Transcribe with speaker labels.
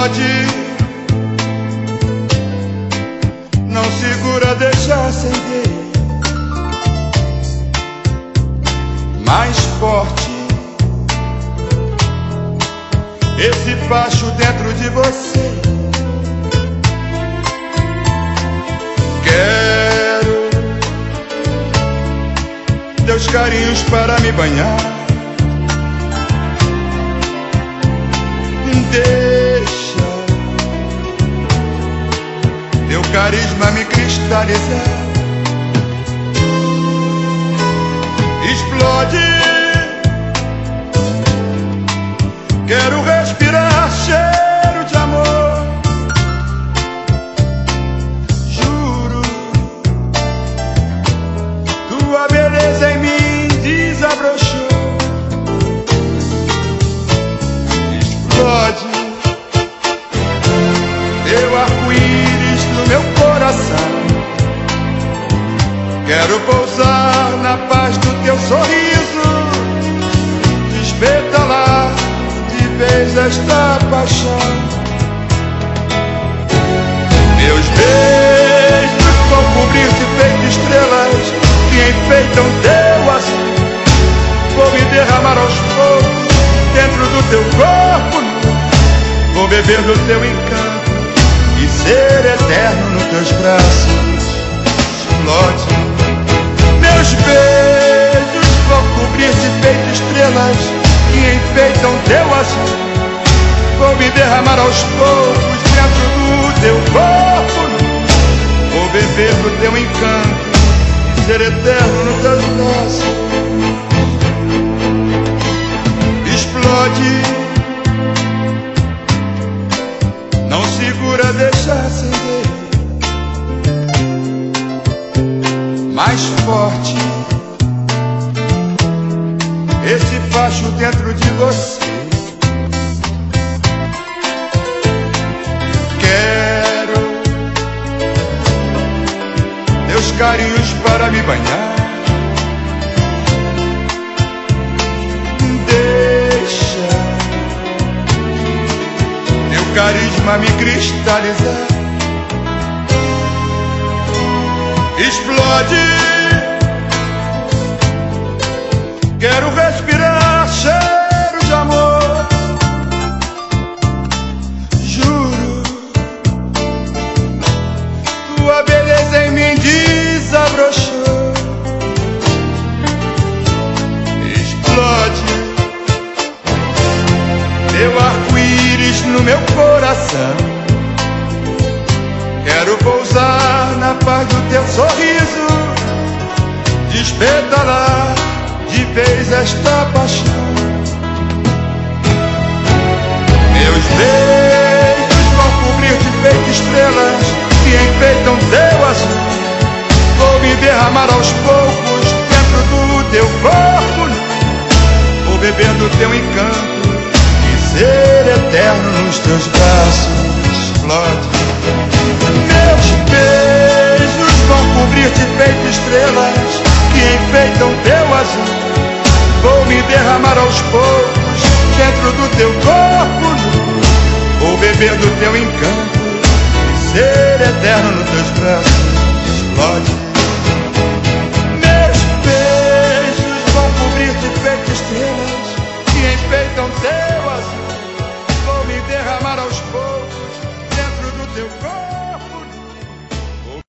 Speaker 1: explode. Não segura, deixa acender mais forte esse facho dentro de você. Quero teus carinhos para me banhar. Deixa teu carisma me cristalizar. Explode. Quero respirar cheiro de amor. Juro, tua beleza em mim desabrochou. Explode teu arco-íris no meu coração. Quero pousar na paz do teu sorriso, despetalar de vez esta paixão. Meus beijos vão cobrir-te feito estrelas que enfeitam teu azul. Vou me derramar aos poucos dentro do teu corpo nu. Vou beber do teu encanto e ser eterno nos teus braços. Explode. Meus beijos vão cobrir-te feito estrelas que enfeitam teu azul. Vou me derramar aos poucos dentro do teu corpo nu. Vou beber do teu encanto e ser eterno nos teus braços. Explode. Não segura, deixa acender mais forte esse facho dentro de você. Quero teus carinhos para me banhar. Deixa teu carisma me cristalizar. Explode. Quero respirar cheiro de amor. Juro, tua beleza em mim desabrochou. Explode teu arco-íris no meu coração. Quero pousar na paz do teu sorriso, despetalar de vez esta paixão. Meus beijos vão cobrir-te feito estrelas que enfeitam teu azul. Vou me derramar aos poucos dentro do teu corpo nu. Vou beber do teu encanto e ser eterno nos teus braços. Explode. Meus beijos vão cobrir-te feito estrelas que enfeitam teu azul. Vou me derramar aos poucos dentro do teu corpo nu. Vou beber do teu encanto e ser eterno nos teus braços. Explode.